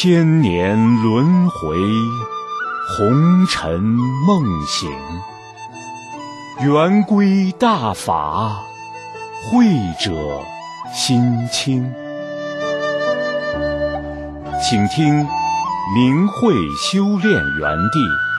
千年轮回，红尘梦醒。圆规大法，慧者心清。请听明慧修炼园地。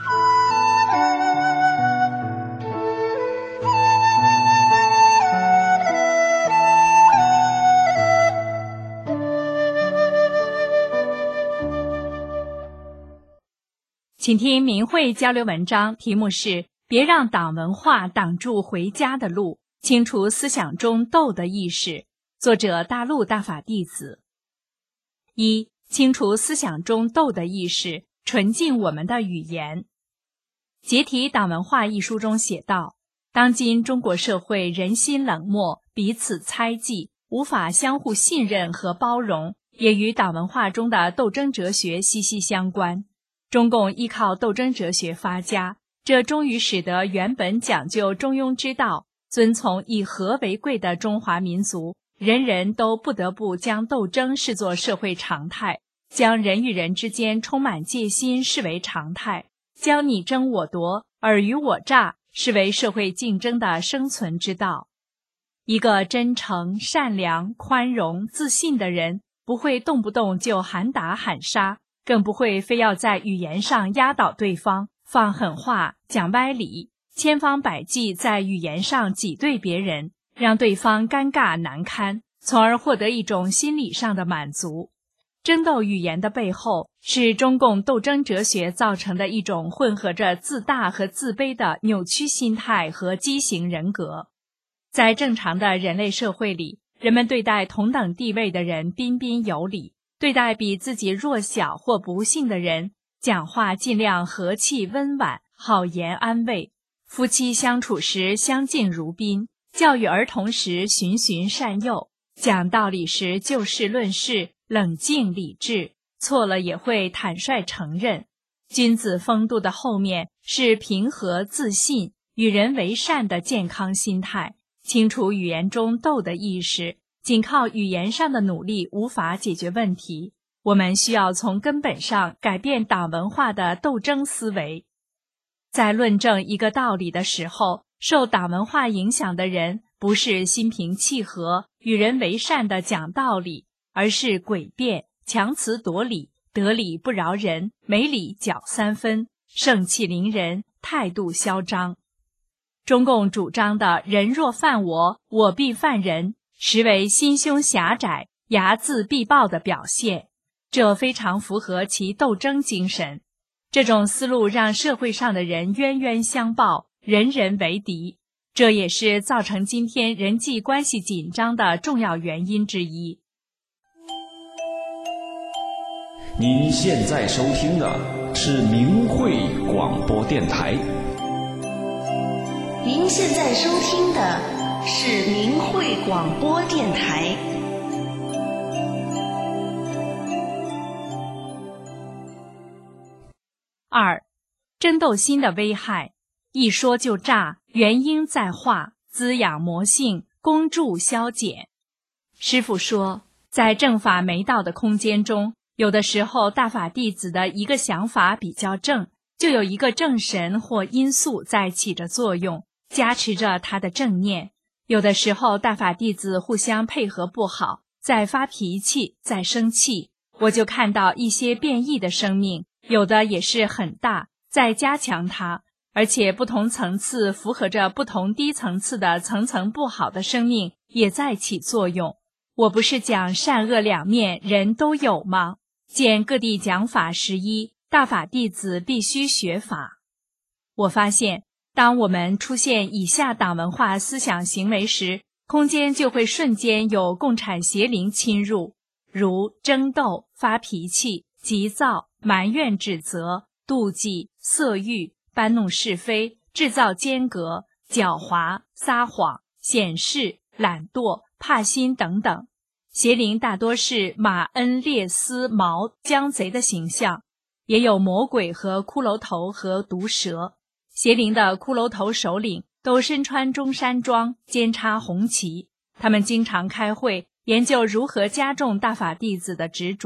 请听明慧交流文章，题目是别让党文化挡住回家的路，清除思想中斗的意识。作者大陆大法弟子。一、清除思想中斗的意识，纯净我们的语言。解体党文化一书中写道，当今中国社会人心冷漠，彼此猜忌，无法相互信任和包容，也与党文化中的斗争哲学息息相关。中共依靠斗争哲学发家，这终于使得原本讲究中庸之道、遵从以和为贵的中华民族，人人都不得不将斗争视作社会常态，将人与人之间充满戒心视为常态，将你争我夺、尔虞我诈视为社会竞争的生存之道。一个真诚、善良、宽容、自信的人，不会动不动就喊打喊杀，更不会非要在语言上压倒对方，放狠话，讲歪理，千方百计在语言上挤兑别人，让对方尴尬难堪，从而获得一种心理上的满足。争斗语言的背后，是中共斗争哲学造成的一种混合着自大和自卑的扭曲心态和畸形人格。在正常的人类社会里，人们对待同等地位的人彬彬有礼，对待比自己弱小或不幸的人，讲话尽量和气温婉，好言安慰。夫妻相处时相敬如宾，教育儿童时循循善诱，讲道理时就事论事，冷静理智，错了也会坦率承认。君子风度的后面是平和自信、与人为善的健康心态。清除语言中斗的意识，仅靠语言上的努力无法解决问题，我们需要从根本上改变党文化的斗争思维。在论证一个道理的时候，受党文化影响的人不是心平气和、与人为善的讲道理，而是诡辩、强词夺理、得理不饶人、没理搅三分、盛气凌人、态度嚣张。中共主张的人若犯我，我必犯人，实为心胸狭窄、睚眦必报的表现，这非常符合其斗争精神。这种思路让社会上的人冤冤相报，人人为敌，这也是造成今天人际关系紧张的重要原因之一。 您现在收听的是明慧广播电台。 您现在收听的是明慧广播电台。 二、争斗心的危害。一说就炸，元婴在化，滋养魔性，恭助消减。师父说，在正法没道的空间中，有的时候大法弟子的一个想法比较正，就有一个正神或因素在起着作用，加持着他的正念。有的时候大法弟子互相配合不好，在发脾气，在生气，我就看到一些变异的生命，有的也是很大，在加强它，而且不同层次符合着不同低层次的层层不好的生命也在起作用。我不是讲善恶两面人都有吗？见各地讲法11，大法弟子必须学法。我发现当我们出现以下党文化思想行为时，空间就会瞬间有共产邪灵侵入，如争斗、发脾气、急躁、埋怨指责、妒忌、色欲、搬弄是非、制造间隔、狡猾、撒谎、显示、懒惰、怕心等等。邪灵大多是马恩、列斯、毛、江贼的形象，也有魔鬼和骷髅头和毒蛇。邪灵的骷髅头首领都身穿中山装，肩插红旗，他们经常开会，研究如何加重大法弟子的执着，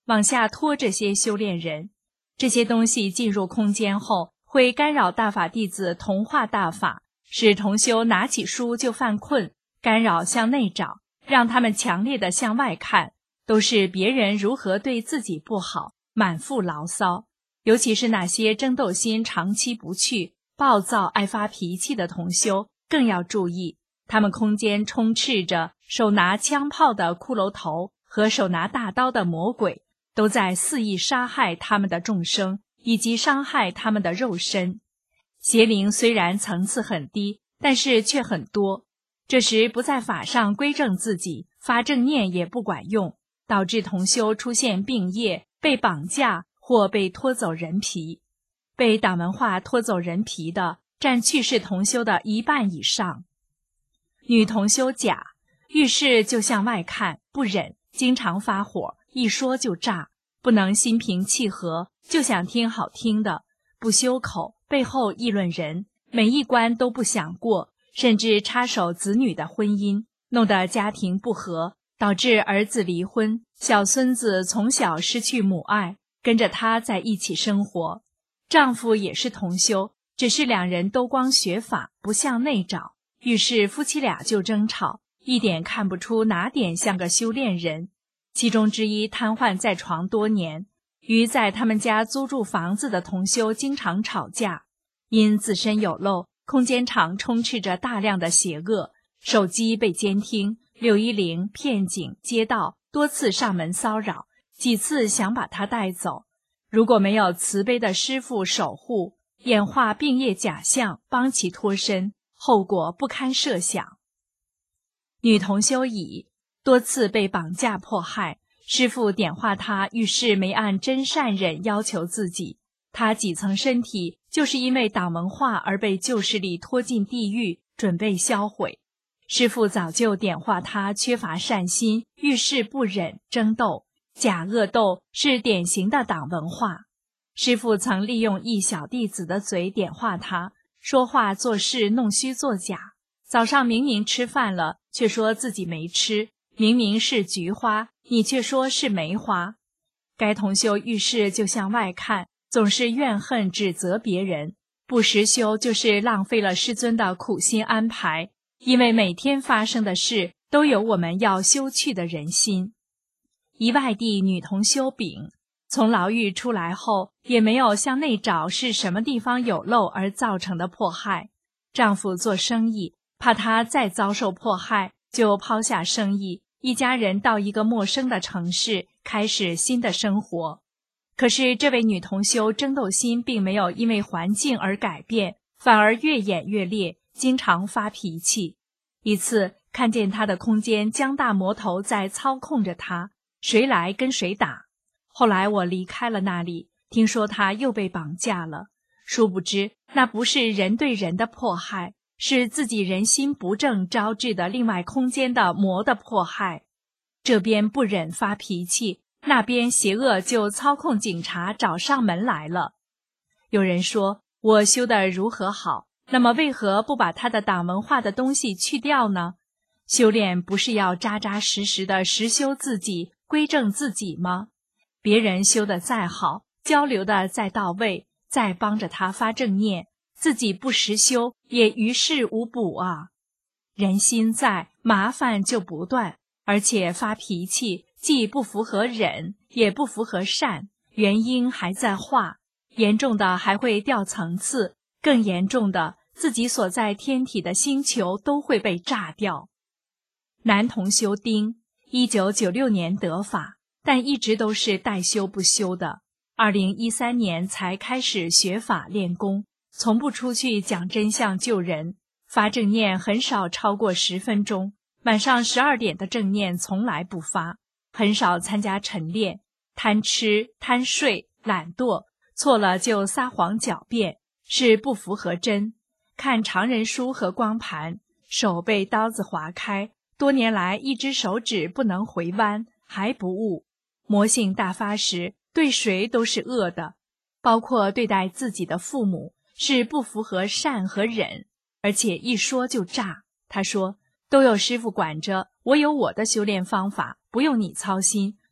往下拖这些修炼人。这些东西进入空间后，会干扰大法弟子同化大法，使同修拿起书就犯困，干扰向内找，让他们强烈地向外看，都是别人如何对自己不好，满腹牢骚。尤其是那些争斗心长期不去、暴躁爱发脾气的同修，更要注意，他们空间充斥着手拿枪炮的骷髅头和手拿大刀的魔鬼，都在肆意杀害他们的众生，以及伤害他们的肉身。邪灵虽然层次很低，但是却很多。这时不在法上归正自己，发正念也不管用，导致同修出现病业，被绑架或被拖走人皮。被党文化拖走人皮的，占去世同修的1半以上。女同修甲，遇事就向外看，不忍，经常发火，一说就炸，不能心平气和，就想听好听的，不修口，背后议论人，每一关都不想过，甚至插手子女的婚姻，弄得家庭不和，导致儿子离婚，小孙子从小失去母爱，跟着他在一起生活。丈夫也是同修，只是两人都光学法，不向内找，于是夫妻俩就争吵，一点看不出哪点像个修炼人。其中之一瘫痪在床多年，与在他们家租住房子的同修经常吵架。因自身有漏，空间场充斥着大量的邪恶，手机被监听，610、骗警、街道多次上门骚扰，几次想把他带走。如果没有慈悲的师父守护，演化病业假象，帮其脱身，后果不堪设想。女同修乙，多次被绑架迫害，师父点化她，遇事没按真善忍要求自己，她几层身体就是因为党文化而被旧势力拖进地狱，准备销毁。师父早就点化她缺乏善心，遇事不忍，争斗。假恶斗是典型的党文化。师父曾利用一小弟子的嘴点化他，说话做事弄虚作假。早上明明吃饭了，却说自己没吃，明明是菊花，你却说是梅花。该同修遇事就向外看，总是怨恨指责别人，不实修就是浪费了师尊的苦心安排，因为每天发生的事都有我们要修去的人心。一外地女同修丙，从牢狱出来后，也没有向内找是什么地方有漏而造成的迫害。丈夫做生意，怕她再遭受迫害，就抛下生意，一家人到一个陌生的城市，开始新的生活。可是这位女同修争斗心并没有因为环境而改变，反而越演越烈，经常发脾气。一次看见她的空间将大魔头在操控着她，谁来跟谁打。后来我离开了那里，听说他又被绑架了。殊不知那不是人对人的迫害，是自己人心不正招致的另外空间的魔的迫害。这边不忍发脾气，那边邪恶就操控警察找上门来了。有人说我修得如何好，那么为何不把他的党文化的东西去掉呢？修炼不是要扎扎实实的实修自己，归正自己吗？别人修得再好，交流的再到位，再帮着他发正念，自己不实修也于事无补啊。人心在，麻烦就不断，而且发脾气既不符合忍，也不符合善，原因还在化，严重的还会掉层次，更严重的自己所在天体的星球都会被炸掉。男同修丁，1996年得法，但一直都是代修不修的。2013年才开始学法练功，从不出去讲真相救人，发正念很少超过10分钟，晚上12点的正念从来不发，很少参加晨练，贪吃、贪睡、懒惰，错了就撒谎狡辩，是不符合真。看常人书和光盘，手被刀子划开，多年来一只手指不能回弯，还不悟。魔性大发时，对谁都是恶的，包括对待自己的父母，是不符合善和忍，而且一说就炸。他说，都有师父管着，我有我的修炼方法，不用你操心，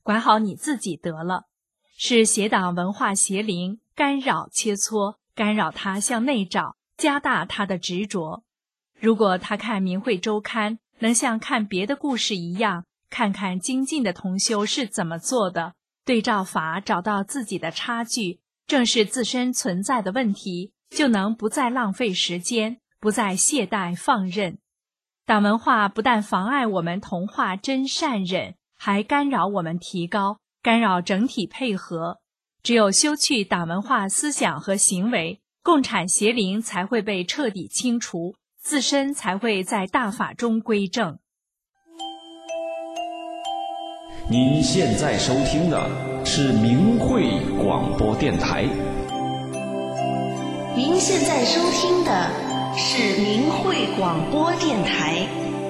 管好你自己得了。是邪党文化邪灵干扰切磋，干扰他向内找，加大他的执着。如果他看明慧周刊能像看别的故事一样，看看精进的同修是怎么做的，对照法找到自己的差距，正是自身存在的问题，就能不再浪费时间，不再懈怠放任。党文化不但妨碍我们同化真善忍，还干扰我们提高，干扰整体配合。只有修去党文化思想和行为，共产邪灵才会被彻底清除，自身才会在大法中归正。 您现在收听的是明慧广播电台。 您现在收听的是明慧广播电台。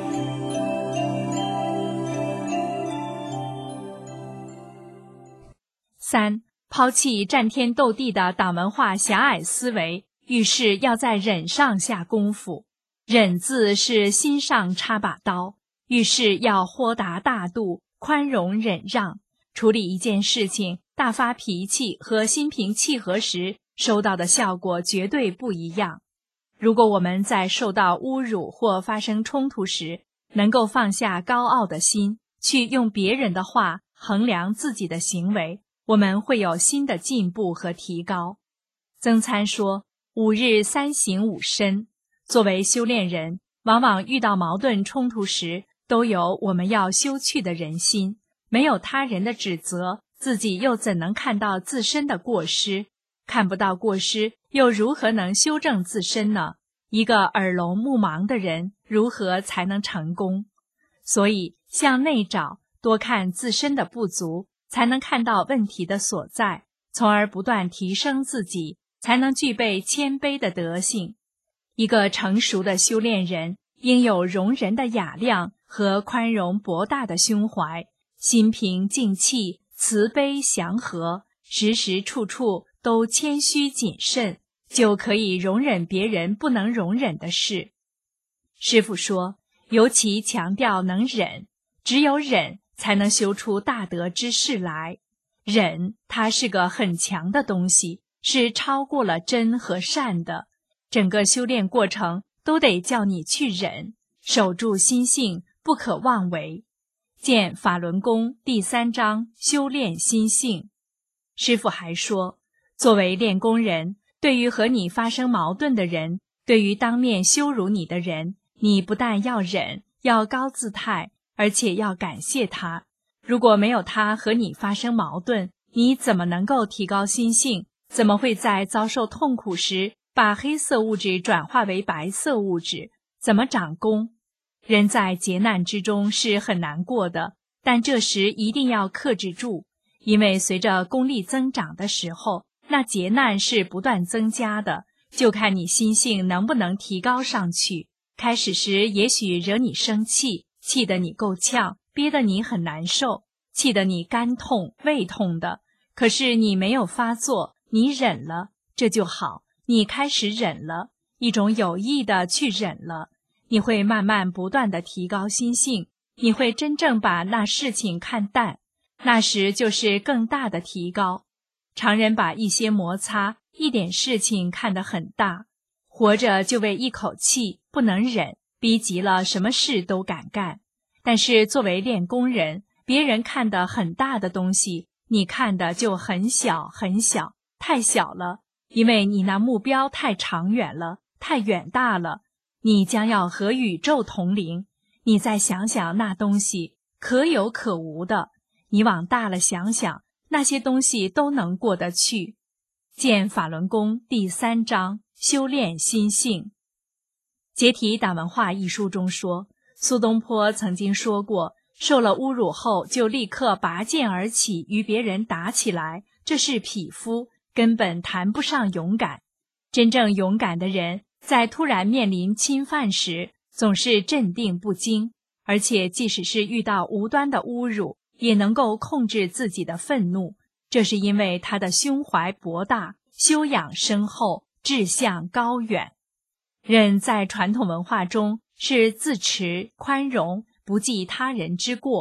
3. 抛弃战天斗地的党文化狭隘思维，遇事要在忍上下功夫。忍字是心上插把刀，遇事要豁达大度，宽容忍让。处理一件事情，大发脾气和心平气和时，收到的效果绝对不一样。如果我们在受到侮辱或发生冲突时，能够放下高傲的心，去用别人的话衡量自己的行为，我们会有新的进步和提高。曾参说，5日3省5身。作为修炼人，往往遇到矛盾冲突时，都有我们要修去的人心。没有他人的指责，自己又怎能看到自身的过失？看不到过失，又如何能修正自身呢？一个耳聋目盲的人，如何才能成功？所以向内找，多看自身的不足，才能看到问题的所在，从而不断提升自己，才能具备谦卑的德性。一个成熟的修炼人，应有容人的雅量和宽容博大的胸怀，心平静气，慈悲祥和，时时处处都谦虚谨慎，就可以容忍别人不能容忍的事。师父说，尤其强调能忍，只有忍才能修出大德之事来。忍，它是个很强的东西，是超过了真和善的。整个修炼过程都得叫你去忍，守住心性，不可妄为。见法轮功第3章修炼心性。师父还说，作为练功人，对于和你发生矛盾的人，对于当面羞辱你的人，你不但要忍，要高姿态，而且要感谢他。如果没有他和你发生矛盾，你怎么能够提高心性？怎么会在遭受痛苦时把黑色物质转化为白色物质？怎么长功？人在劫难之中是很难过的，但这时一定要克制住，因为随着功力增长的时候，那劫难是不断增加的，就看你心性能不能提高上去。开始时也许惹你生气，气得你够呛，憋得你很难受，气得你肝痛胃痛的，可是你没有发作，你忍了，这就好，你开始忍了，一种有意的去忍了，你会慢慢不断地提高心性，你会真正把那事情看淡，那时就是更大的提高。常人把一些摩擦，一点事情看得很大，活着就为一口气，不能忍，逼急了什么事都敢干。但是作为练功人，别人看得很大的东西，你看的就很小很小，太小了，因为你那目标太长远了，太远大了，你将要和宇宙同龄。你再想想那东西，可有可无的，你往大了想想，那些东西都能过得去。见法轮功第3章修炼心性。解体党文化一书中说，苏东坡曾经说过，受了侮辱后就立刻拔剑而起，与别人打起来，这是匹夫，根本谈不上勇敢。真正勇敢的人，在突然面临侵犯时，总是镇定不惊，而且即使是遇到无端的侮辱，也能够控制自己的愤怒，这是因为他的胸怀博大，修养深厚，志向高远。人在传统文化中是自持、宽容，不计他人之过，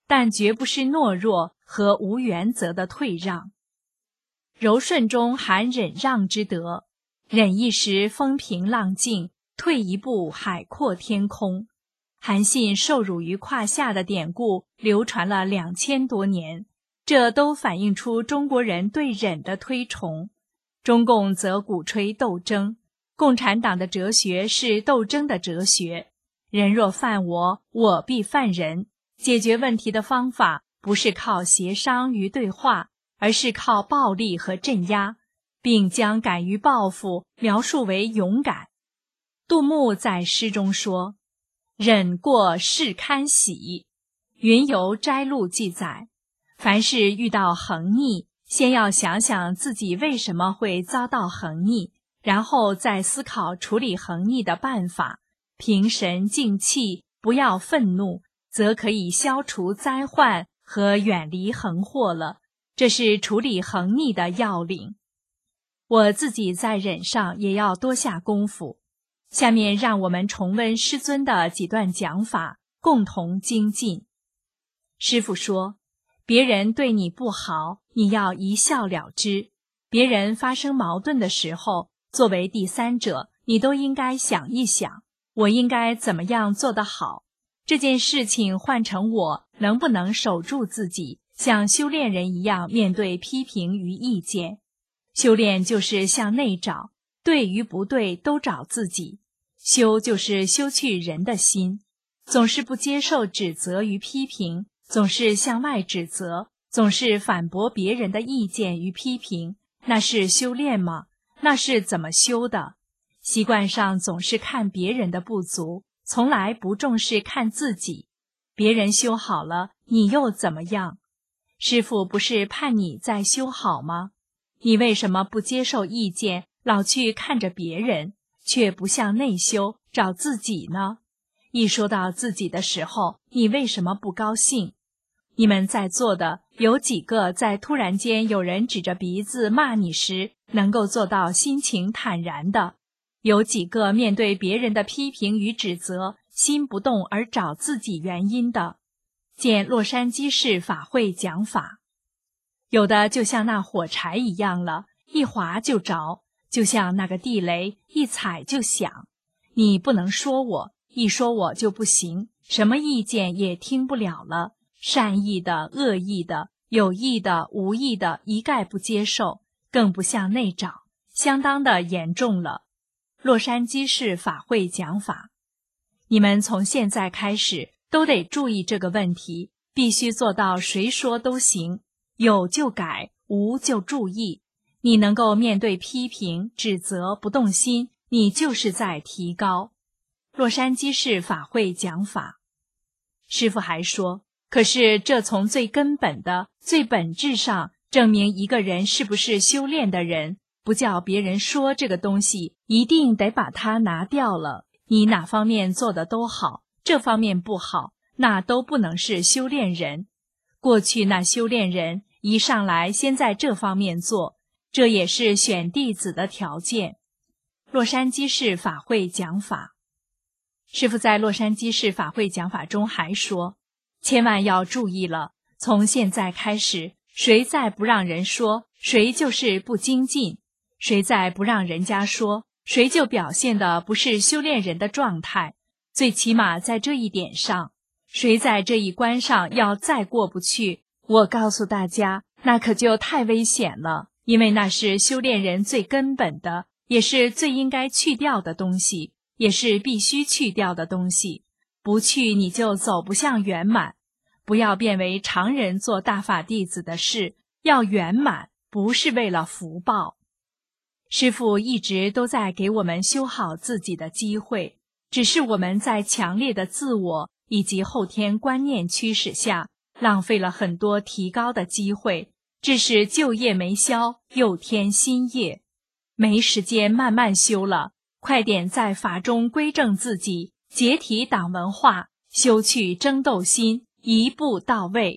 但绝不是懦弱和无原则的退让。柔顺中含忍让之德，忍一时风平浪静，退一步海阔天空。韩信受辱于胯下的典故流传了2000多年，这都反映出中国人对忍的推崇。中共则鼓吹斗争，共产党的哲学是斗争的哲学。人若犯我，我必犯人。解决问题的方法不是靠协商与对话，而是靠暴力和镇压，并将敢于报复描述为勇敢。杜牧在诗中说：“忍过是堪喜。”云游摘录记载，凡是遇到横逆，先要想想自己为什么会遭到横逆，然后再思考处理横逆的办法，平神静气，不要愤怒，则可以消除灾患和远离横祸了。这是处理横逆的要领。我自己在忍上也要多下功夫。下面让我们重温师尊的几段讲法，共同精进。师父说，别人对你不好，你要一笑了之。别人发生矛盾的时候，作为第三者，你都应该想一想，我应该怎么样做得好。这件事情换成我，能不能守住自己，像修炼人一样面对批评与意见。修炼就是向内找，对与不对都找自己。修就是修去人的心，总是不接受指责与批评，总是向外指责，总是反驳别人的意见与批评，那是修炼吗？那是怎么修的？习惯上总是看别人的不足，从来不重视看自己。别人修好了，你又怎么样？师父不是盼你再修好吗？你为什么不接受意见，老去看着别人，却不向内修，找自己呢？一说到自己的时候，你为什么不高兴？你们在座的有几个在突然间有人指着鼻子骂你时，能够做到心情坦然的？有几个面对别人的批评与指责，心不动而找自己原因的？见洛杉矶市法会讲法。有的就像那火柴一样了，一划就着，就像那个地雷，一踩就响。你不能说我，一说我就不行，什么意见也听不了了，善意的、恶意的、有意的、无意的，一概不接受，更不向内找，相当的严重了。洛杉矶市法会讲法，你们从现在开始都得注意这个问题，必须做到谁说都行，有就改，无就注意。你能够面对批评、指责不动心，你就是在提高。洛杉矶市法会讲法。师父还说，可是这从最根本的、最本质上证明一个人是不是修炼的人，不叫别人说这个东西，一定得把它拿掉了。你哪方面做的都好，这方面不好，那都不能是修炼人。过去那修炼人一上来先在这方面做，这也是选弟子的条件。洛杉矶市法会讲法。师父在洛杉矶市法会讲法中还说，千万要注意了，从现在开始，谁再不让人说，谁就是不精进；谁再不让人家说，谁就表现的不是修炼人的状态。最起码在这一点上，谁在这一关上要再过不去，我告诉大家，那可就太危险了，因为那是修炼人最根本的，也是最应该去掉的东西，也是必须去掉的东西。不去你就走不向圆满。不要变为常人做大法弟子的事，要圆满，不是为了福报。师父一直都在给我们修好自己的机会，只是我们在强烈的自我以及后天观念驱使下，浪费了很多提高的机会，致使旧业没消，又添新业。没时间慢慢修了，快点在法中归正自己，解体党文化，修去争斗心，一步到位。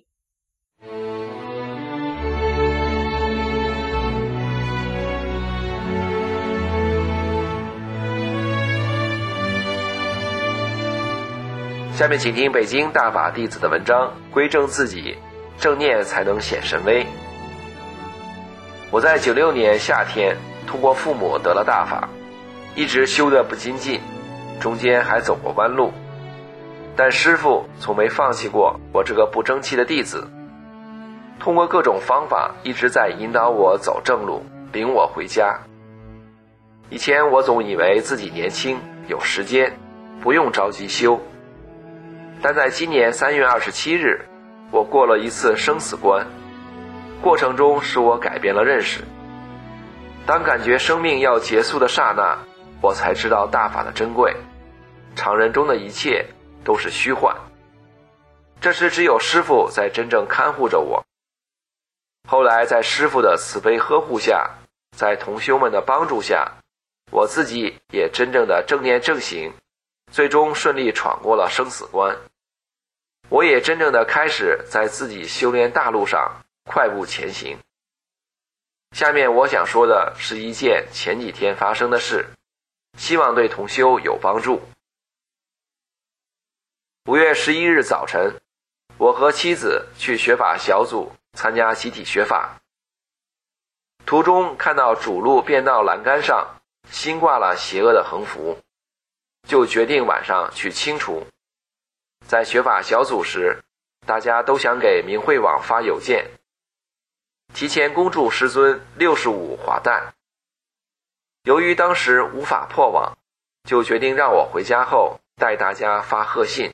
下面请听北京大法弟子的文章，归正自己，正念才能显神威。我在96年夏天通过父母得了大法，一直修得不精进，中间还走过弯路，但师父从没放弃过我这个不争气的弟子，通过各种方法一直在引导我走正路，领我回家。以前我总以为自己年轻有时间，不用着急修，但在今年3月27日，我过了一次生死关，过程中使我改变了认识。当感觉生命要结束的刹那，我才知道大法的珍贵，常人中的一切都是虚幻。这时只有师父在真正看护着我。后来在师父的慈悲呵护下，在同修们的帮助下，我自己也真正的正念正行，最终顺利闯过了生死关。我也真正的开始在自己修炼大路上快步前行。下面我想说的是一件前几天发生的事，希望对同修有帮助。5月11日早晨，我和妻子去学法小组参加集体学法，途中看到主路便道栏杆上新挂了邪恶的横幅，就决定晚上去清除。在学法小组时，大家都想给明慧网发邮件，提前恭祝师尊65华诞。由于当时无法破网，就决定让我回家后带大家发贺信。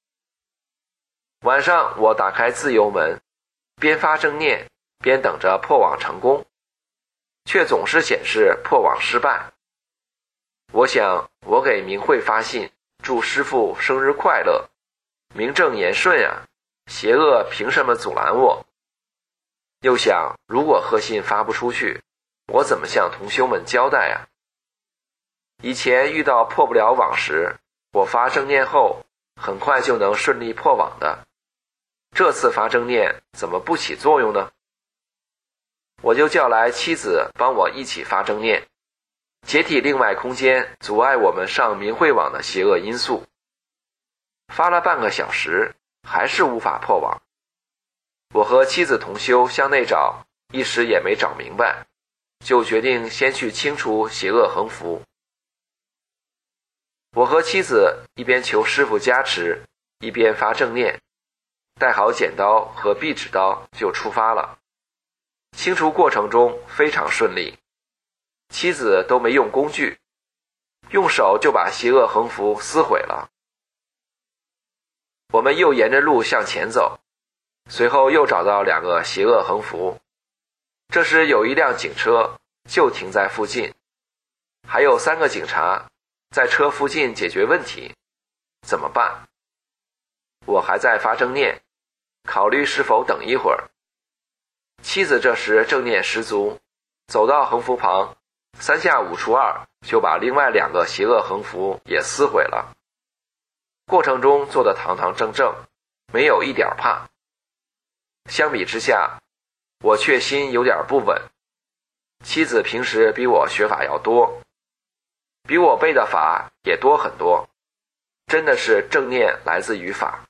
晚上我打开自由门，边发正念边等着破网成功，却总是显示破网失败。我想我给明慧发信，祝师父生日快乐，名正言顺啊，邪恶凭什么阻拦我？又想如果贺信发不出去，我怎么向同修们交代啊？以前遇到破不了网时，我发正念后很快就能顺利破网的，这次发正念怎么不起作用呢？我就叫来妻子帮我一起发正念，解体另外空间阻碍我们上明慧网的邪恶因素。发了半个小时，还是无法破网。我和妻子同修向内找，一时也没找明白，就决定先去清除邪恶横幅。我和妻子一边求师父加持，一边发正念，带好剪刀和壁纸刀就出发了。清除过程中非常顺利，妻子都没用工具，用手就把邪恶横幅撕毁了。我们又沿着路向前走，随后又找到2个邪恶横幅。这时有一辆警车就停在附近，还有3个警察在车附近解决问题，怎么办？我还在发正念，考虑是否等一会儿。妻子这时正念十足，走到横幅旁，3下5除2就把另外2个邪恶横幅也撕毁了。过程中做得堂堂正正，没有一点怕。相比之下，我却心有点不稳。妻子平时比我学法要多，比我背的法也多很多，真的是正念来自于法。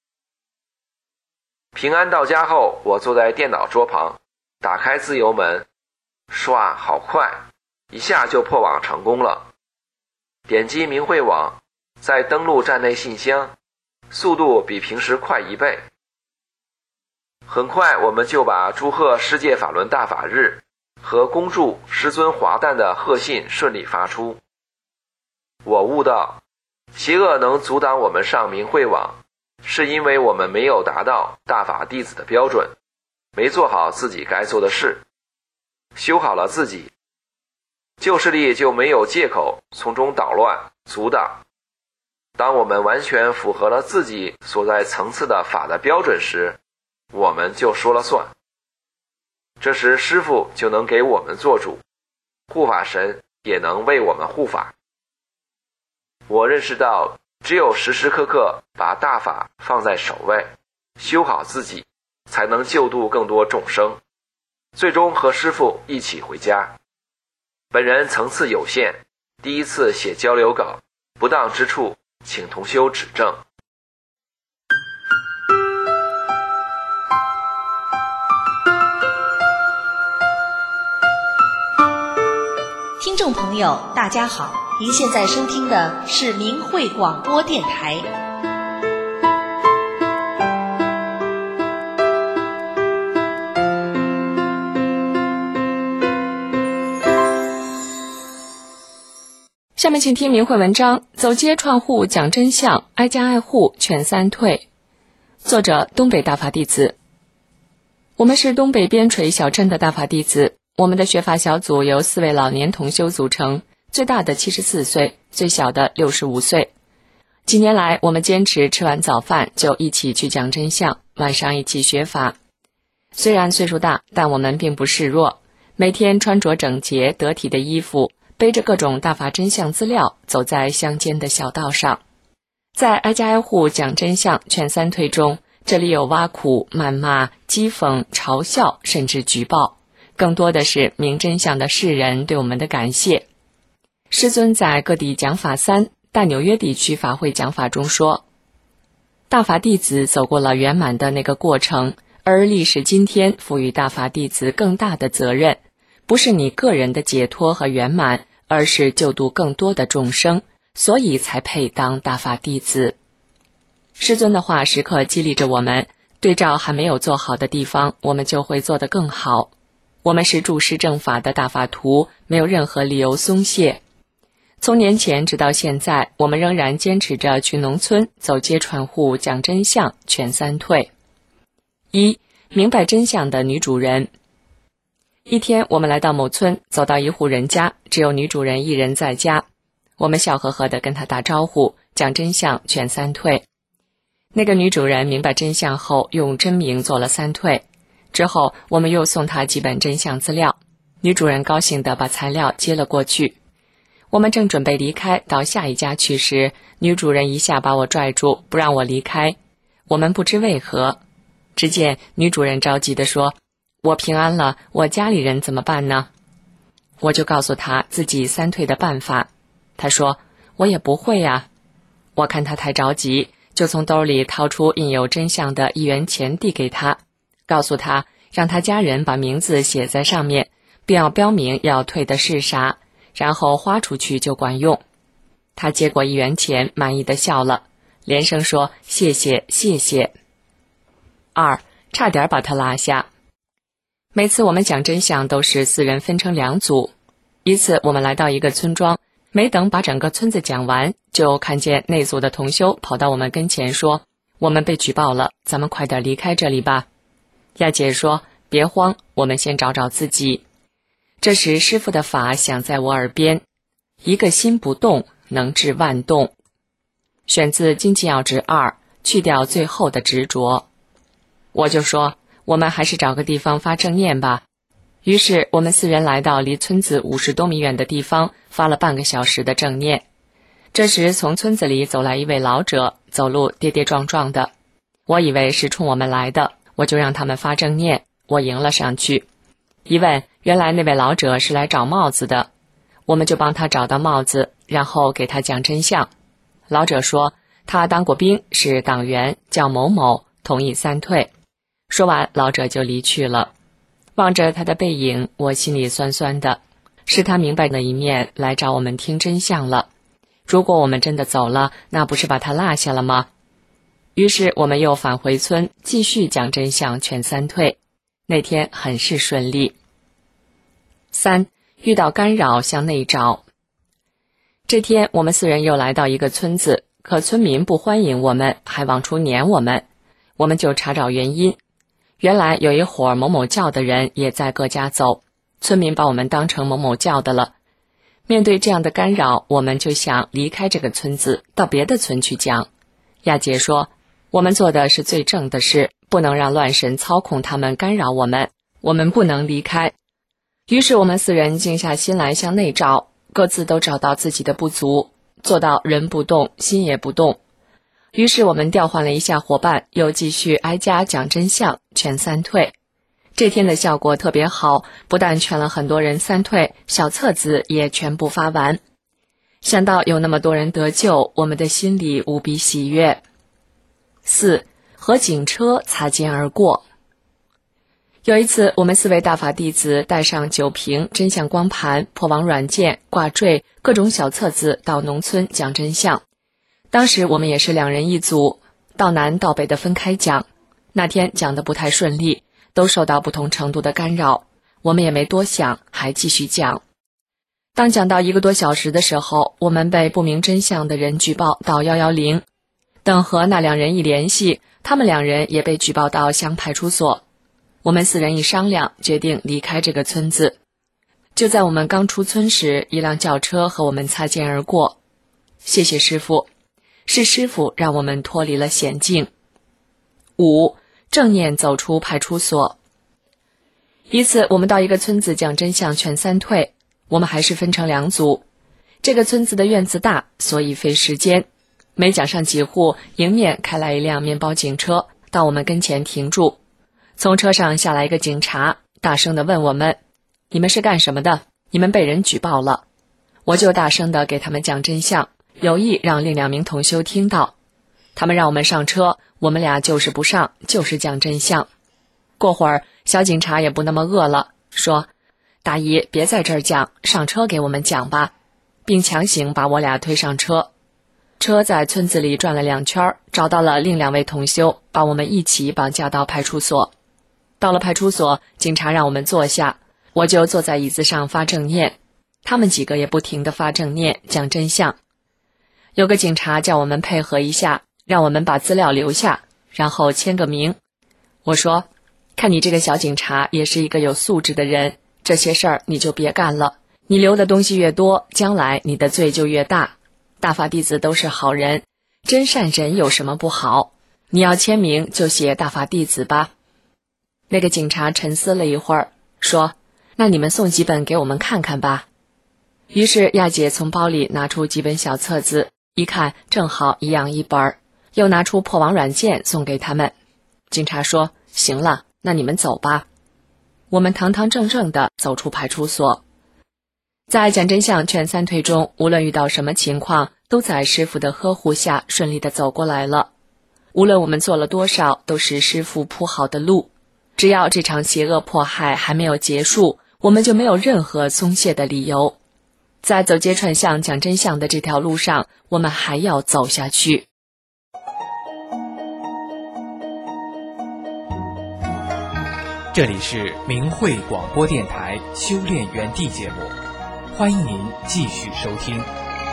平安到家后，我坐在电脑桌旁，打开自由门，唰，好快，一下就破网成功了。点击明慧网，在登录站内信箱，速度比平时快1倍。很快我们就把祝贺世界法轮大法日和恭祝师尊华诞的贺信顺利发出。我悟到，邪恶能阻挡我们上明慧网，是因为我们没有达到大法弟子的标准，没做好自己该做的事，修好了自己，旧势力就没有借口从中捣乱阻挡。当我们完全符合了自己所在层次的法的标准时，我们就说了算。这时师父就能给我们做主，护法神也能为我们护法。我认识到，只有时时刻刻把大法放在首位，修好自己，才能救度更多众生，最终和师父一起回家。本人层次有限，第一次写交流稿，不当之处请同修指正。 听众朋友，大家好，您现在收听的是明慧广播电台。 下面请听明慧文章：走街串户讲真相，挨家挨户劝三退。作者：东北大法弟子。我们是东北边陲小镇的大法弟子，我们的学法小组由4位老年同修组成，最大的74岁，最小的65岁。几年来，我们坚持吃完早饭就一起去讲真相，晚上一起学法。虽然岁数大，但我们并不示弱，每天穿着整洁得体的衣服，背着各种大法真相资料，走在乡间的小道上。在挨家挨户讲真相劝三退中，这里有挖苦、谩骂、讥讽、嘲笑，甚至举报，更多的是明真相的世人对我们的感谢。师尊在各地讲法3大纽约地区法会讲法中说，大法弟子走过了圆满的那个过程，而历史今天赋予大法弟子更大的责任，不是你个人的解脱和圆满，而是救度更多的众生，所以才配当大法弟子。师尊的话时刻激励着我们，对照还没有做好的地方，我们就会做得更好。我们是注释正法的大法徒，没有任何理由松懈。从年前直到现在，我们仍然坚持着去农村走街串户讲真相劝三退。1. 明白真相的女主人。一天，我们来到某村，走到一户人家，只有女主人一人在家。我们笑呵呵地跟她打招呼，讲真相劝三退。那个女主人明白真相后，用真名做了三退。之后，我们又送她几本真相资料，女主人高兴地把材料接了过去。我们正准备离开到下一家去时，女主人一下把我拽住，不让我离开。我们不知为何，只见女主人着急地说，我平安了，我家里人怎么办呢？我就告诉她自己三退的办法。她说，我也不会呀。我看她太着急，就从兜里掏出印有真相的1元钱递给她，告诉她让她家人把名字写在上面，并要标明要退的是啥，然后花出去就管用。她接过1元钱，满意的笑了，连声说谢谢谢谢。2. 差点把她拉下。每次我们讲真相都是4人分成2组。一次我们来到一个村庄，没等把整个村子讲完，就看见那组的同修跑到我们跟前说，我们被举报了，咱们快点离开这里吧。亚姐说，别慌，我们先找找自己。这时师父的法响在我耳边，一个心不动，能治万动。选自《经济要旨2》，去掉最后的执着。我就说，我们还是找个地方发正念吧。于是我们4人来到离村子50多米远的地方，发了半个小时的正念。这时从村子里走来一位老者，走路跌跌撞撞的。我以为是冲我们来的，我就让他们发正念，我迎了上去。一问，原来那位老者是来找帽子的，我们就帮他找到帽子，然后给他讲真相。老者说，他当过兵，是党员，叫某某，同意三退。说完，老者就离去了。望着他的背影，我心里酸酸的，是他明白的一面来找我们听真相了。如果我们真的走了，那不是把他落下了吗？于是我们又返回村，继续讲真相劝三退。那天很是顺利。3. 遇到干扰向内找。这天我们4人又来到一个村子，可村民不欢迎我们，还往出撵我们。我们就查找原因，原来有一伙某某教的人也在各家走，村民把我们当成某某教的了。面对这样的干扰，我们就想离开这个村子，到别的村去讲。亚姐说，我们做的是最正的事，不能让乱神操控他们干扰我们，我们不能离开。于是我们4人静下心来向内找，各自都找到自己的不足，做到人不动，心也不动。于是我们调换了一下伙伴，又继续挨家讲真相劝三退。这天的效果特别好，不但劝了很多人三退，小册子也全部发完。想到有那么多人得救，我们的心里无比喜悦。4. 和警车擦肩而过。 有一次，我们4位大法弟子带上酒瓶、真相光盘、破网软件、挂坠、各种小册子到农村讲真相。当时我们也是2人一组，到南到北的分开讲。那天讲得不太顺利，都受到不同程度的干扰，我们也没多想，还继续讲。当讲到1个多小时的时候，我们被不明真相的人举报到110，等和那2人一联系，他们2人也被举报到乡派出所。我们4人一商量，决定离开这个村子。就在我们刚出村时，一辆轿车和我们擦肩而过。谢谢师父，是师父让我们脱离了险境。5. 正念走出派出所。一次我们到一个村子讲真相劝3退，我们还是分成2组。这个村子的院子大，所以费时间。没讲上几户，迎面开来一辆面包警车，到我们跟前停住。从车上下来一个警察，大声地问我们：你们是干什么的？你们被人举报了。我就大声地给他们讲真相，有意让另2名同修听到。他们让我们上车，我们俩就是不上，就是讲真相。过会儿小警察也不那么饿了，说：大姨别在这儿讲，上车给我们讲吧，并强行把我俩推上车。车在村子里转了2圈，找到了另2位同修，把我们一起绑架到派出所。到了派出所，警察让我们坐下，我就坐在椅子上发正念，他们几个也不停地发正念讲真相。有个警察叫我们配合一下，让我们把资料留下，然后签个名。我说：看你这个小警察也是一个有素质的人，这些事儿你就别干了，你留的东西越多，将来你的罪就越大。大法弟子都是好人，真善人有什么不好？你要签名就写大法弟子吧。那个警察沉思了一会儿，说：那你们送几本给我们看看吧。于是亚姐从包里拿出几本小册子，一看正好一样1本，又拿出破网软件送给他们。警察说：行了，那你们走吧。我们堂堂正正地走出派出所。在讲真相劝3退中，无论遇到什么情况，都在师父的呵护下顺利地走过来了。无论我们做了多少，都是师父铺好的路。只要这场邪恶迫害还没有结束，我们就没有任何松懈的理由。在走街串巷讲真相的这条路上，我们还要走下去。 这里是明慧广播电台修炼园地节目，欢迎您继续收听。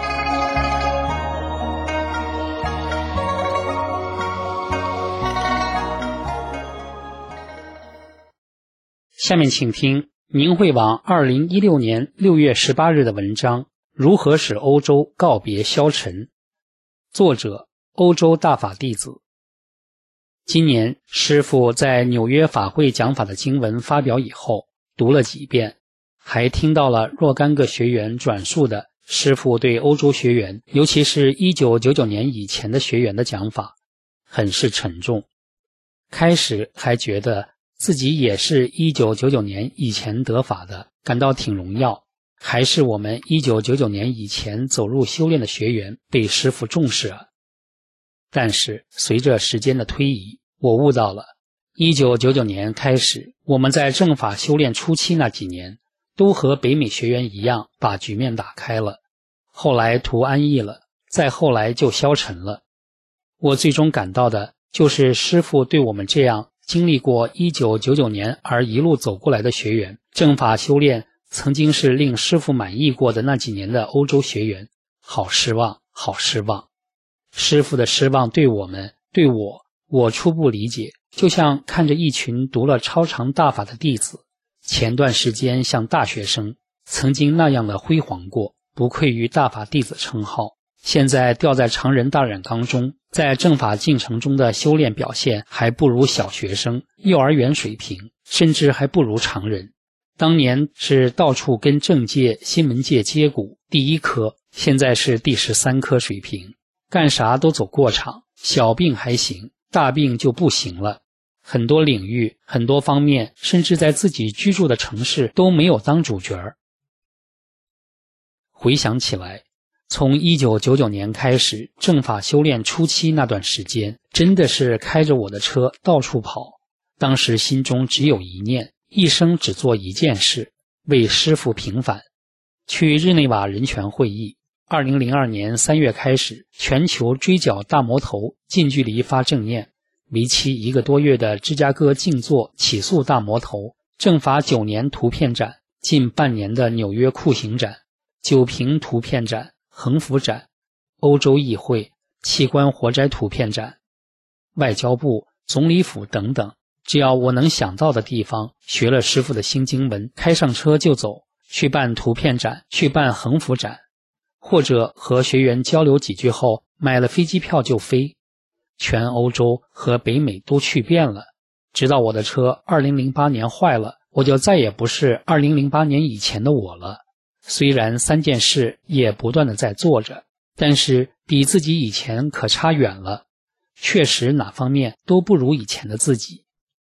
下面请听明慧网2016年6月18日的文章：如何使欧洲告别消沉。作者：欧洲大法弟子。今年师父在纽约法会讲法的经文发表以后，读了几遍，还听到了若干个学员转述的师父对欧洲学员，尤其是1999年以前的学员的讲法，很是沉重。开始还觉得自己也是1999年以前得法的，感到挺荣耀，还是我们1999年以前走入修炼的学员被师父重视啊。但是随着时间的推移，我悟到了1999年开始，我们在正法修炼初期那几年，都和北美学员一样把局面打开了，后来图安逸了，再后来就消沉了。我最终感到的就是师父对我们这样经历过1999年而一路走过来的学员，正法修炼曾经是令师父满意过的那几年的欧洲学员，好失望，好失望。师父的失望对我们，对我初步理解，就像看着一群读了超长大法的弟子，前段时间像大学生，曾经那样的辉煌过，不愧于大法弟子称号，现在掉在常人大染缸中，在正法进程中的修炼表现还不如小学生、幼儿园水平，甚至还不如常人。当年是到处跟政界、新闻界接骨，第1颗，现在是第13颗水平，干啥都走过场，小病还行，大病就不行了。很多领域，很多方面，甚至在自己居住的城市都没有当主角。回想起来，从1999年开始，正法修炼初期那段时间，真的是开着我的车到处跑， 当时心中只有一念，一生只做一件事，为师父平反。去日内瓦人权会议，2002年3月开始，全球追剿大魔头，近距离发正念，为期1个多月的芝加哥静坐起诉大魔头，正法9年图片展，近半年的纽约酷刑展，酒瓶图片展、横幅展，欧洲议会、器官活摘图片展，外交部、总理府等等，只要我能想到的地方，学了师父的心经文，开上车就走，去办图片展，去办横幅展，或者和学员交流几句后，买了飞机票就飞。全欧洲和北美都去遍了，直到我的车2008年坏了，我就再也不是2008年以前的我了。虽然3件事也不断的在做着，但是比自己以前可差远了，确实哪方面都不如以前的自己。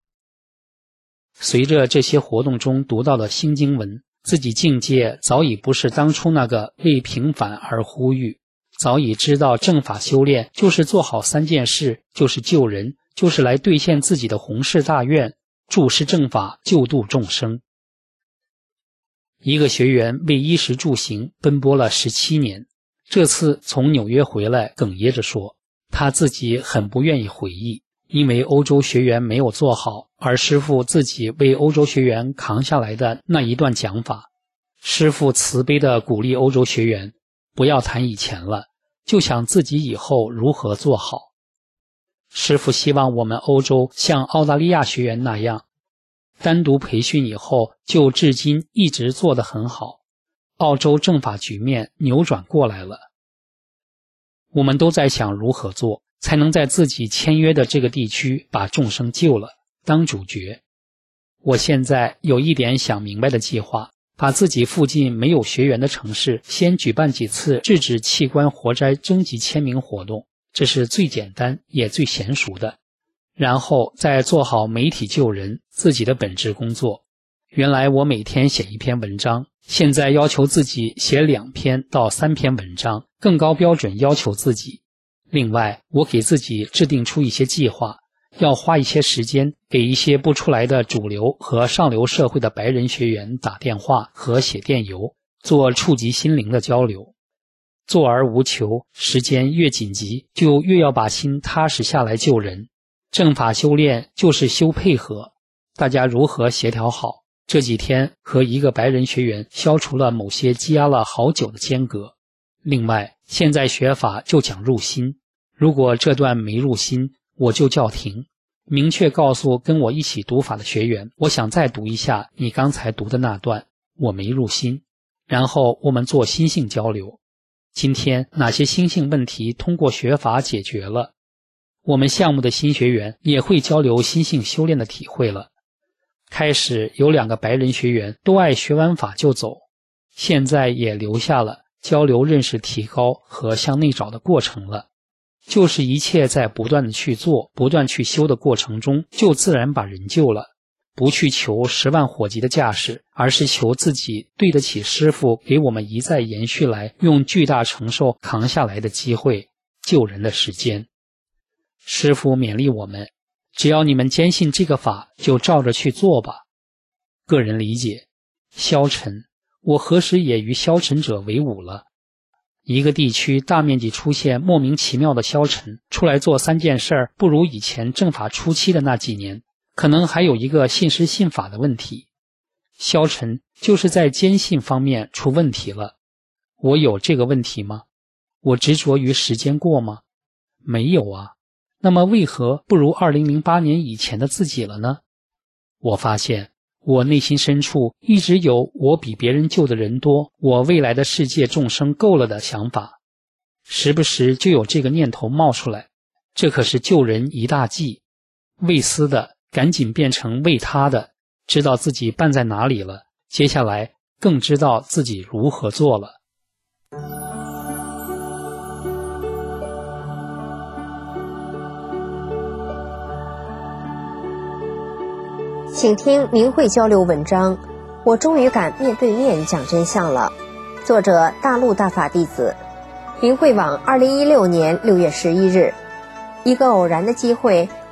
随着这些活动中读到的心经文，自己境界早已不是当初那个为平反而呼吁，早已知道正法修炼就是做好3件事，就是救人，就是来兑现自己的宏誓大愿，注释正法，救度众生。一个学员为衣食住行奔波了17年，这次从纽约回来，哽咽着说，他自己很不愿意回忆，因为欧洲学员没有做好，而师父自己为欧洲学员扛下来的那一段讲法。师父慈悲地鼓励欧洲学员，不要谈以前了，就想自己以后如何做好。师父希望我们欧洲像澳大利亚学员那样，单独培训以后就至今一直做得很好，澳洲正法局面扭转过来了。我们都在想如何做，才能在自己签约的这个地区把众生救了，当主角。我现在有一点想明白的计划，把自己附近没有学员的城市先举办几次制止器官活摘征集签名活动，这是最简单也最娴熟的，然后再做好媒体救人自己的本职工作。原来我每天写1篇文章，现在要求自己写2篇到3篇文章，更高标准要求自己。另外，我给自己制定出一些计划，要花一些时间给一些不出来的主流和上流社会的白人学员打电话和写电邮，做触及心灵的交流。做而无求，时间越紧急，就越要把心踏实下来救人。正法修炼就是修配合，大家如何协调好。这几天和一个白人学员消除了某些积压了好久的间隔。另外，现在学法就讲入心，如果这段没入心，我就叫停，明确告诉跟我一起读法的学员，我想再读一下你刚才读的那段，我没入心。然后我们做心性交流，今天哪些心性问题通过学法解决了，我们项目的新学员也会交流心性修炼的体会了。开始有2个白人学员都爱学完法就走，现在也留下了交流认识提高和向内找的过程了。就是一切在不断的去做，不断去修的过程中，就自然把人救了。不去求10万火急的架势，而是求自己对得起师父给我们一再延续来用巨大承受扛下来的机会，救人的时间。师父勉励我们，只要你们坚信这个法，就照着去做吧。个人理解，消沉，我何时也与消沉者为伍了？一个地区大面积出现莫名其妙的消沉，出来做3件事，不如以前正法初期的那几年。可能还有一个信师信法的问题。消沉就是在坚信方面出问题了。我有这个问题吗？我执着于时间过吗？没有啊。那么为何不如2008年以前的自己了呢？我发现我内心深处一直有我比别人救的人多，我未来的世界众生够了的想法，时不时就有这个念头冒出来。这可是救人一大忌，为私的赶紧变成为他的，知道自己办在哪里了，接下来更知道自己如何做了。 请听明慧交流文章，我终于敢面对面讲真相了。作者大陆大法弟子，明慧网2016年6月11日。一个偶然的机会，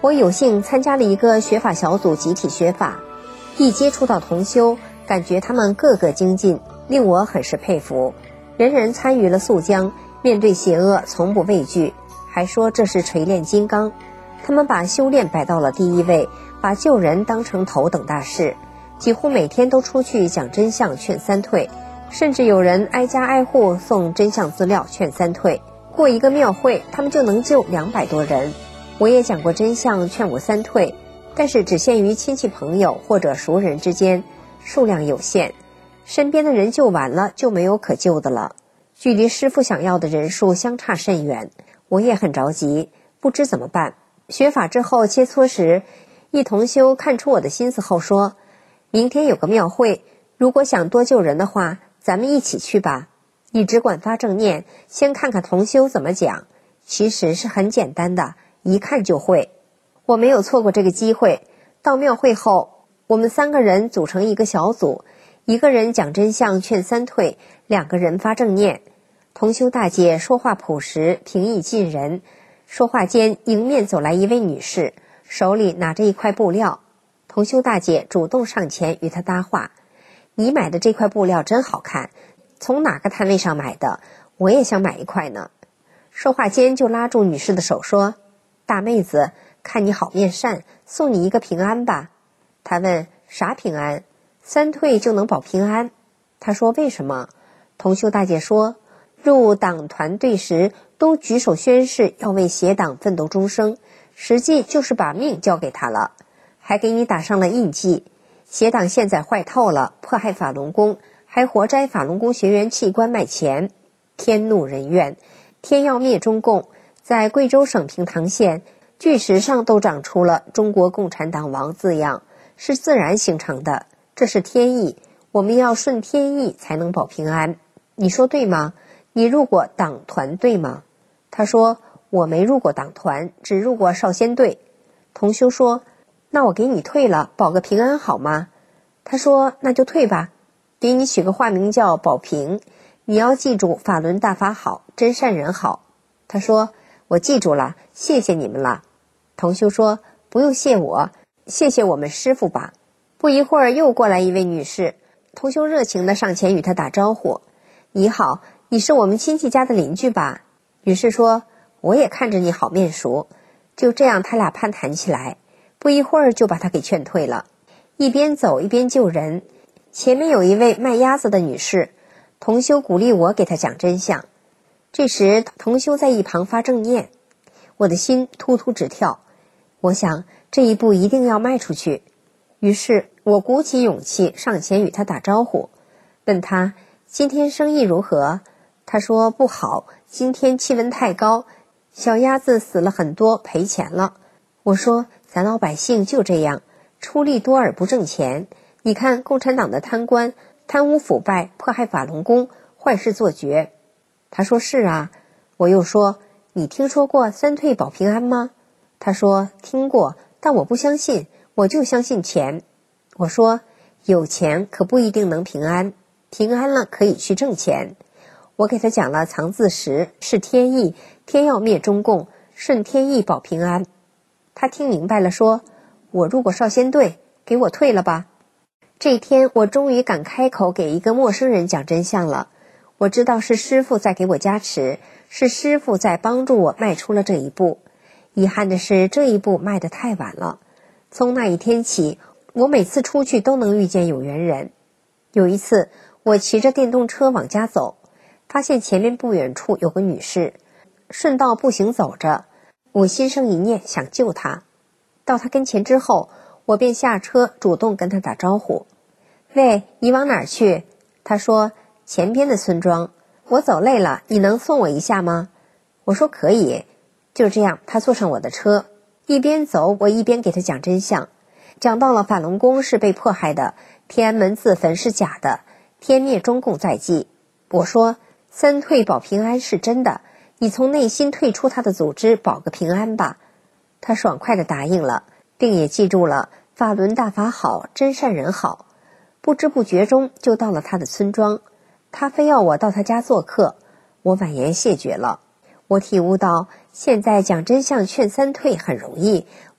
我有幸参加了一个学法小组集体学法，一接触到同修，感觉他们个个精进，令我很是佩服。人人参与了肃江，面对邪恶从不畏惧，还说这是锤炼金刚。他们把修炼摆到了第一位，把救人当成头等大事，几乎每天都出去讲真相劝三退，甚至有人挨家挨户送真相资料劝三退。过一个庙会，他们就能救200多人。我也讲过真相劝我三退，但是只限于亲戚朋友或者熟人之间，数量有限，身边的人救完了就没有可救的了，距离师父想要的人数相差甚远。我也很着急，不知怎么办。学法之后切磋时，一同修看出我的心思后说，明天有个庙会，如果想多救人的话，咱们一起去吧。你只管发正念，先看看同修怎么讲，其实是很简单的，一看就会。我没有错过这个机会。到庙会后，我们3个人组成一个小组，一个人讲真相劝三退，2个人发正念。同修大姐说话朴实，平易近人。说话间，迎面走来一位女士，手里拿着一块布料。同修大姐主动上前与她搭话，你买的这块布料真好看，从哪个摊位上买的？我也想买一块呢。说话间就拉住女士的手说，大妹子，看你好面善，送你一个平安吧。她问，啥平安？三退就能保平安。她说，为什么？同修大姐说，入党团队时都举手宣誓要为邪党奋斗终生，实际就是把命交给他了，还给你打上了印记。邪党现在坏透了，迫害法轮功，还活摘法轮功学员器官卖钱，天怒人怨，天要灭中共。在贵州省平塘县，巨石上都长出了中国共产党王字样，是自然形成的，这是天意，我们要顺天意才能保平安。你说对吗？你入过党团队吗？他说，我没入过党团，只入过少先队。同修说，那我给你退了，保个平安好吗？他说，那就退吧，给你取个化名叫保平，你要记住法轮大法好，真善人好。他说，我记住了，谢谢你们了。同修说，不用谢我，谢谢我们师父吧。不一会儿又过来一位女士，同修热情地上前与她打招呼，你好，你是我们亲戚家的邻居吧？女士说，我也看着你好面熟。就这样他俩攀谈起来，不一会儿就把他给劝退了。一边走一边救人。前面有一位卖鸭子的女士，同修鼓励我给她讲真相。这时同修在一旁发正念，我的心突突直跳，我想这一步一定要迈出去。于是我鼓起勇气上前与他打招呼，问他今天生意如何？他说不好，今天气温太高，小鸭子死了很多，赔钱了。我说咱老百姓就这样，出力多而不挣钱。你看共产党的贪官，贪污腐败，迫害法轮功，坏事做绝。他说是啊。我又说，你听说过三退保平安吗？他说听过，但我不相信，我就相信钱。我说有钱可不一定能平安，平安了可以去挣钱。我给他讲了藏字石是天意，天要灭中共，顺天意保平安。他听明白了，说我入过少先队，给我退了吧。这一天我终于敢开口给一个陌生人讲真相了。我知道是师父在给我加持，是师父在帮助我迈出了这一步。遗憾的是这一步迈得太晚了。从那一天起，我每次出去都能遇见有缘人。有一次我骑着电动车往家走，发现前面不远处有个女士，顺道步行走着，我心生一念想救她。到她跟前之后，我便下车主动跟她打招呼，喂，你往哪儿去？她说前边的村庄，我走累了，你能送我一下吗？我说可以。就这样她坐上我的车，一边走我一边给她讲真相，讲到了法轮功是被迫害的，天安门自焚是假的，天灭中共在即。我说三退保平安是真的，你从内心退出他的组织，保个平安吧。他爽快地答应了，并也记住了法轮大法好，真善人好。不知不觉中就到了他的村庄，他非要我到他家做客，我婉言谢绝了。我体悟到现在讲真相劝三退很容易，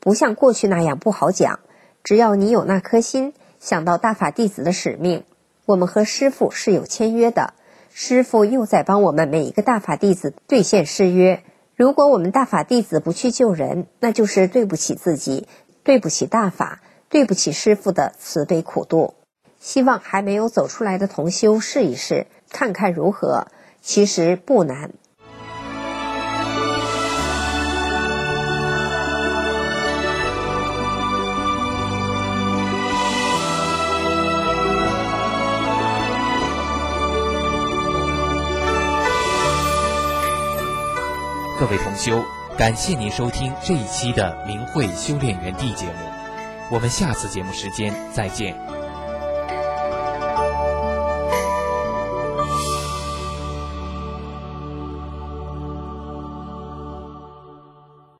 不像过去那样不好讲。只要你有那颗心，想到大法弟子的使命，我们和师父是有签约的，师父又在帮我们每一个大法弟子兑现誓约。如果我们大法弟子不去救人，那就是对不起自己，对不起大法，对不起师父的慈悲苦度。希望还没有走出来的同修试一试，看看如何，其实不难。 各位同修，感谢您收听这一期的明慧修炼园地节目，我们下次节目时间再见。